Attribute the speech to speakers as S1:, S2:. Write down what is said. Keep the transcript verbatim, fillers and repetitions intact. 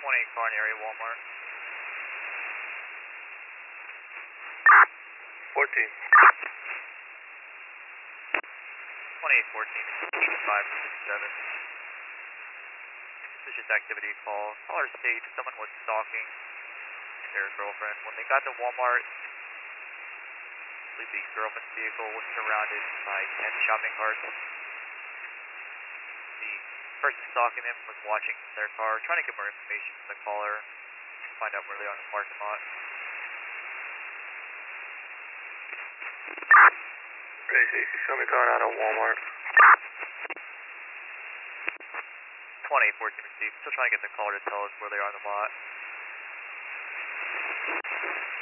S1: twenty-eight car in area Walmart.
S2: fourteen.
S1: twenty-eight fourteen, eighty-five sixty-seven. This is just activity call. Caller states someone was stalking their girlfriend. When they got to Walmart, I believe the girlfriend's vehicle was surrounded by ten shopping carts. The person stalking them was watching their car, trying to get more information from the caller, find out where they are in the parking lot.
S2: Crazy, you saw me going out of Walmart.
S1: twenty-eight fourteen received. Still trying to get the caller to tell us where they are in the lot.